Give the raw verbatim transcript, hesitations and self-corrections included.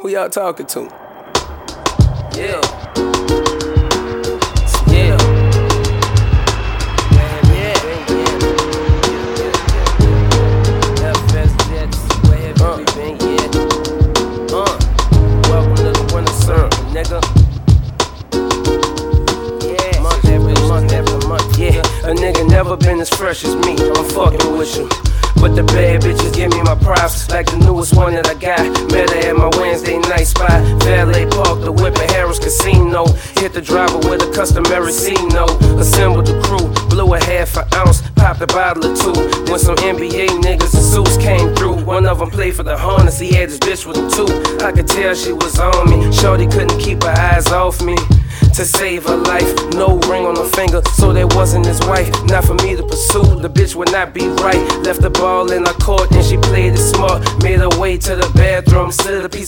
Who y'all talking to? Yeah. Yeah. A nigga never been as fresh as me, I'm fucking with you. But the bad bitches give me my props, like the newest one that I got. Met her at my Wednesday night spot. Valet park the whip at Harris Casino. Hit the driver with a customary C-note. Assembled the crew, blew a half an ounce, popped a bottle or two. When some N B A niggas in suits came through, one of them played for the Hornets, he had his bitch with him too. I could tell she was on me, shorty couldn't keep her eyes off me. To save her life, no ring on her finger, so that wasn't his wife. Not for me to pursue, the bitch would not be right. Left the ball in her court and she played it smart. Made her way to the bathroom, slid a piece